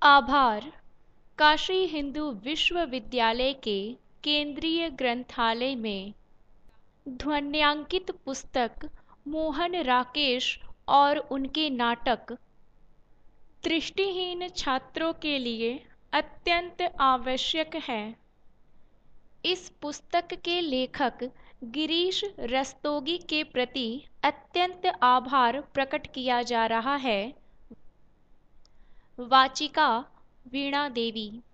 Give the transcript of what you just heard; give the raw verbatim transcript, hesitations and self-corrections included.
आभार काशी हिंदू विश्वविद्यालय के केंद्रीय ग्रंथालय में ध्वन्यांकित पुस्तक मोहन राकेश और उनके नाटक दृष्टिहीन छात्रों के लिए अत्यंत आवश्यक है। इस पुस्तक के लेखक गिरीश रस्तोगी के प्रति अत्यंत आभार प्रकट किया जा रहा है। वाचिका वीणा देवी।